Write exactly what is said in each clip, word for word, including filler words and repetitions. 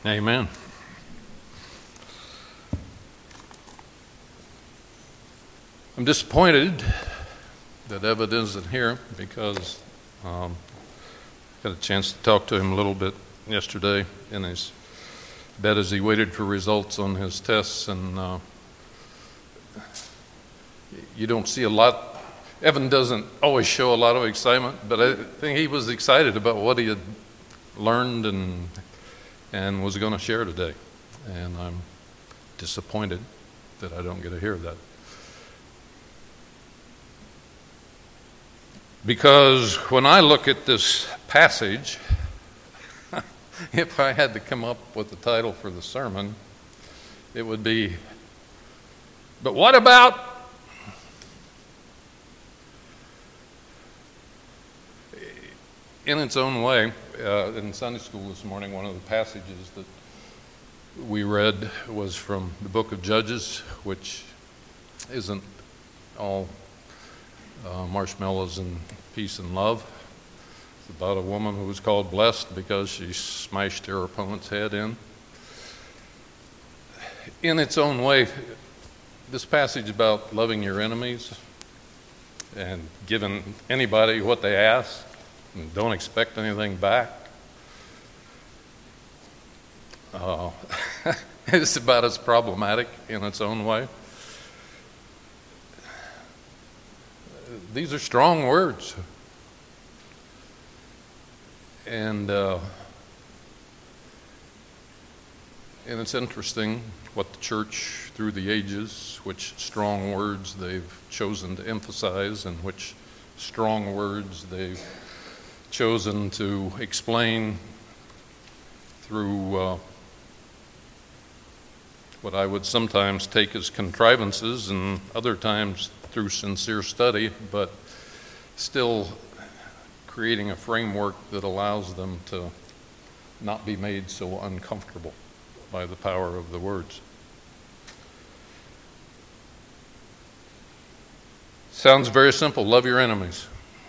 Amen. I'm disappointed that Evan isn't here because um, I got a chance to talk to him a little bit yesterday in his bed as he waited for results on his tests, and uh, you don't see a lot. Evan doesn't always show a lot of excitement, but I think he was excited about what he had learned and and was going to share today. And I'm disappointed that I don't get to hear that. Because when I look at this passage, if I had to come up with the title for the sermon, it would be, but what about? In its own way, uh, in Sunday school this morning, one of the passages that we read was from the book of Judges, which isn't all uh, marshmallows and peace and love. It's about a woman who was called blessed because she smashed her opponent's head in. In its own way, this passage about loving your enemies and giving anybody what they ask, and don't expect anything back. Uh, it's about as problematic in its own way. These are strong words. And, uh, and it's interesting what the church through the ages, which strong words they've chosen to emphasize and which strong words they've chosen to explain through uh, what I would sometimes take as contrivances and other times through sincere study, but still creating a framework that allows them to not be made so uncomfortable by the power of the words. Sounds very simple. Love your enemies.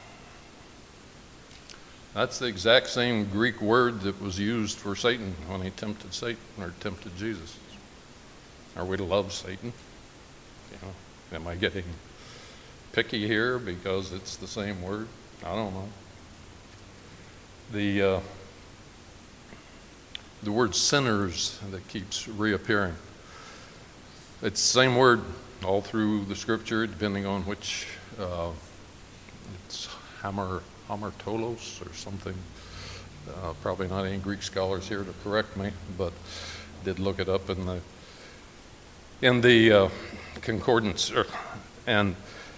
That's the exact same Greek word that was used for Satan when he tempted Satan or tempted Jesus. Are we to love Satan? You know, am I getting picky here because it's the same word? I don't know. The uh, the word sinners that keeps reappearing. It's the same word all through the scripture, depending on which uh, it's hammer. Hamartolos or something. Uh, probably not any Greek scholars here to correct me, but did look it up in the in the uh, concordance. And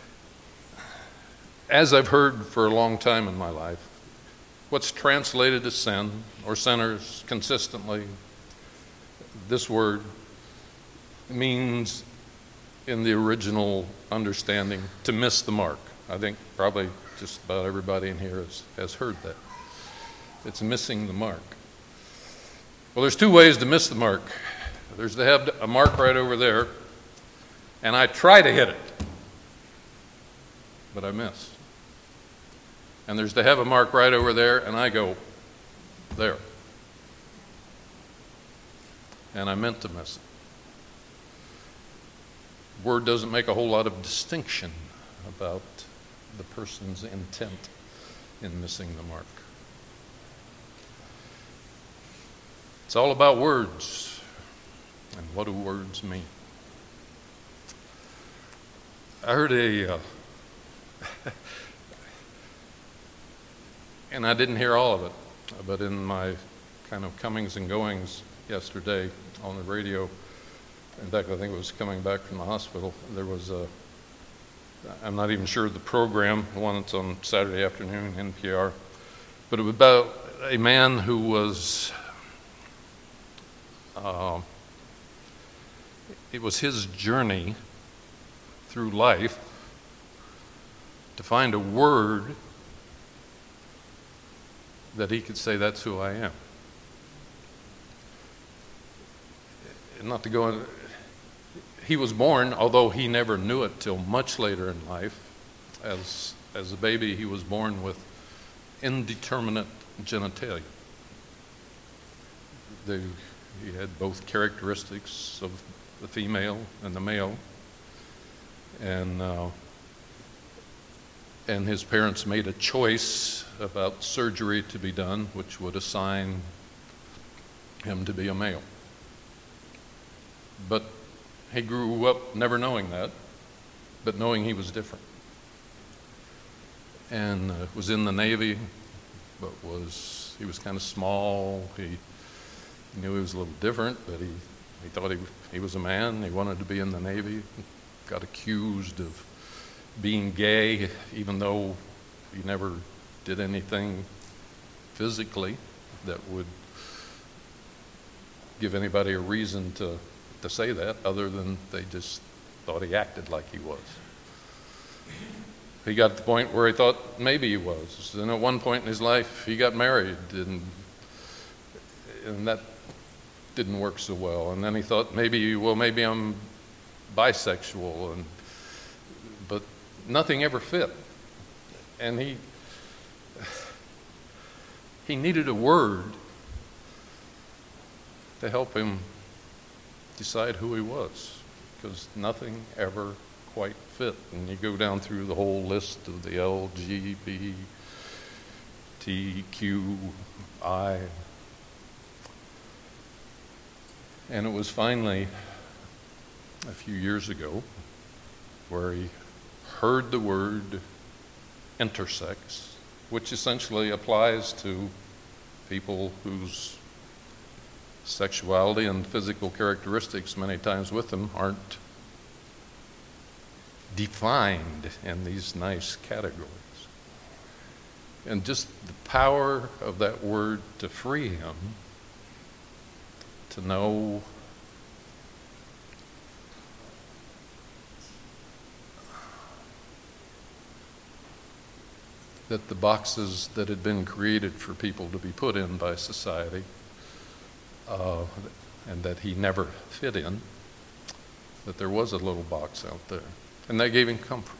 as I've heard for a long time in my life, what's translated as sin or sinners consistently, this word means in the original understanding to miss the mark. I think probably just about everybody in here has, has heard that. It's missing the mark. Well, there's two ways to miss the mark. There's to have a mark right over there, and I try to hit it, but I miss. And there's to have a mark right over there, and I go there. And I meant to miss it. Word doesn't make a whole lot of distinction about the person's intent in missing the mark. It's all about words. And what do words mean? I heard a, uh, and I didn't hear all of it, but in my kind of comings and goings yesterday on the radio, in fact, I think it was coming back from the hospital, there was a I'm not even sure the program, the one that's on Saturday afternoon, N P R, but it was about a man who was, uh, it was his journey through life to find a word that he could say, that's who I am. And not to go in, he was born, although he never knew it till much later in life. As as a baby, he was born with indeterminate genitalia. They He had both characteristics of the female and the male. And uh, and his parents made a choice about surgery to be done, which would assign him to be a male. But he grew up never knowing that, but knowing he was different. And uh, was in the Navy, but was he was kind of small. He, he knew he was a little different, but he, he thought he, he was a man. He wanted to be in the Navy. Got accused of being gay, even though he never did anything physically that would give anybody a reason to, to say that, other than they just thought he acted like he was. He got to the point where he thought maybe he was. And at one point in his life, he got married, and, and that didn't work so well. And then he thought maybe, well, maybe I'm bisexual, and but nothing ever fit. And he he needed a word to help him decide who he was, because nothing ever quite fit. And you go down through the whole list of the L G B T Q I, and it was finally a few years ago where he heard the word intersex, which essentially applies to people whose sexuality and physical characteristics many times with them aren't defined in these nice categories. And just the power of that word to free him, to know that the boxes that had been created for people to be put in by society, uh, and that he never fit in, that there was a little box out there. And that gave him comfort.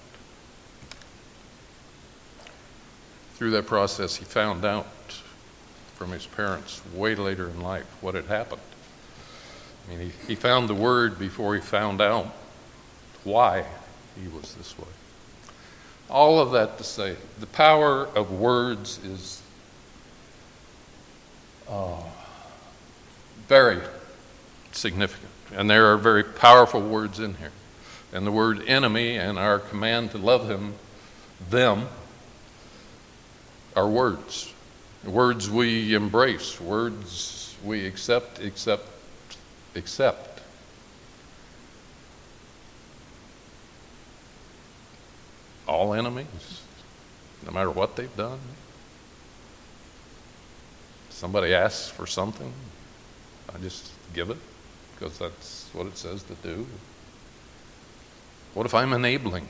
Through that process, he found out from his parents way later in life what had happened. I mean, he, he found the word before he found out why he was this way. All of that to say, the power of words is uh, very significant. And there are very powerful words in here. And the word enemy and our command to love him, them, are words. Words we embrace, words we accept, accept, accept. All enemies, no matter what they've done. Somebody asks for something, I just give it because that's what it says to do. What if I'm enabling?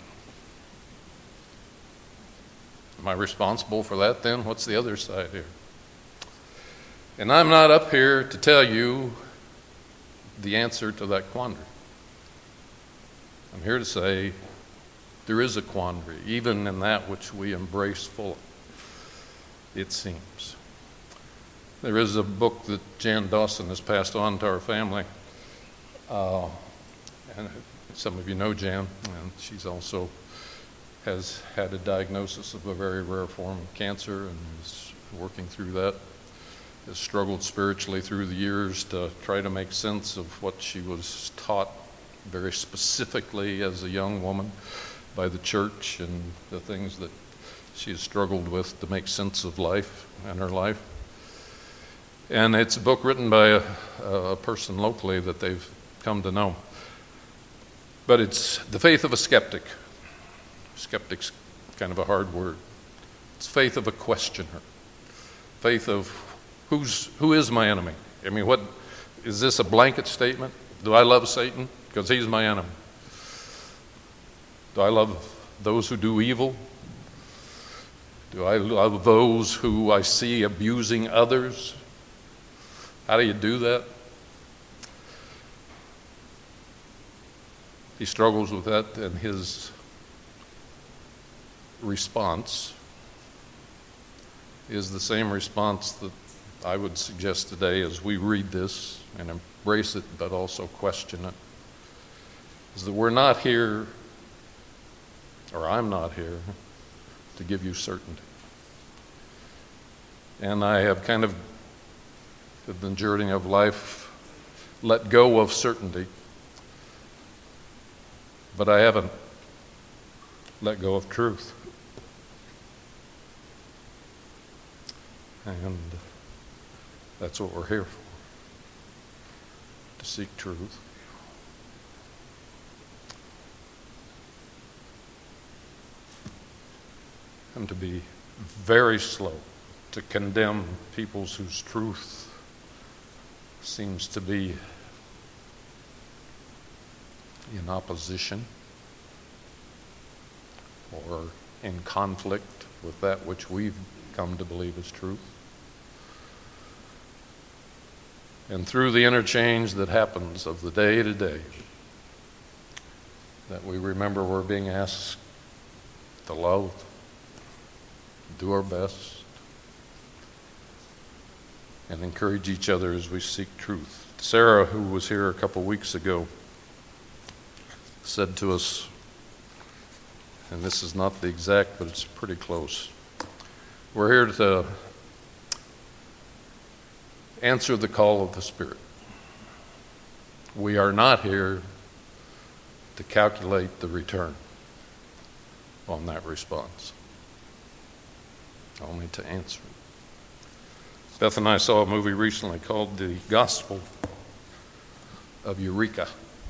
Am I responsible for that then? What's the other side here? And I'm not up here to tell you the answer to that quandary. I'm here to say there is a quandary, even in that which we embrace fully, it seems. There is a book that Jan Dawson has passed on to our family. Uh, and some of you know Jan, and she's also has had a diagnosis of a very rare form of cancer and is working through that. Has struggled spiritually through the years to try to make sense of what she was taught very specifically as a young woman by the church and the things that she has struggled with to make sense of life and her life. And it's a book written by a, a person locally that they've come to know. But it's the faith of a skeptic. Skeptic's kind of a hard word. It's faith of a questioner. Faith of who's who is my enemy? I mean, what is this a blanket statement? Do I love Satan? Because he's my enemy. Do I love those who do evil? Do I love those who I see abusing others? How do you do that? He struggles with that, and his response is the same response that I would suggest today as we read this and embrace it but also question it is that we're not here, or I'm not here, to give you certainty. And I have kind of, in the journey of life, let go of certainty, but I haven't let go of truth. And that's what we're here for, to seek truth. And to be very slow to condemn peoples whose truth seems to be in opposition or in conflict with that which we've come to believe is truth. And through the interchange that happens of the day to day, that we remember we're being asked to love, do our best, and encourage each other as we seek truth. Sarah, who was here a couple weeks ago, said to us, and this is not the exact, but it's pretty close, we're here to answer the call of the Spirit. We are not here to calculate the return on that response, only to answer it. Beth and I saw a movie recently called The Gospel of Eureka.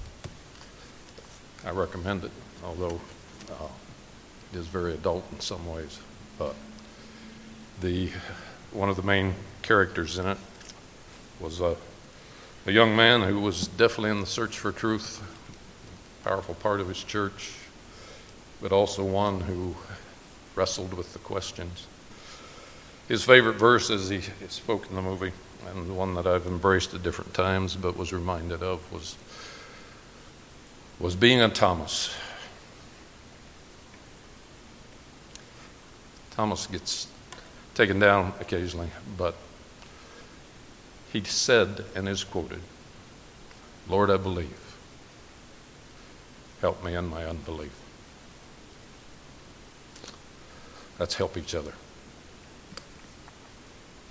I recommend it, although uh, it is very adult in some ways. But the one of the main characters in it was a, a young man who was definitely in the search for truth, a powerful part of his church, but also one who wrestled with the questions. His favorite verse, as he spoke in the movie, and the one that I've embraced at different times but was reminded of, was, was being a Thomas. Thomas gets taken down occasionally, but he said and is quoted, "Lord, I believe. Help me in my unbelief." Let's help each other.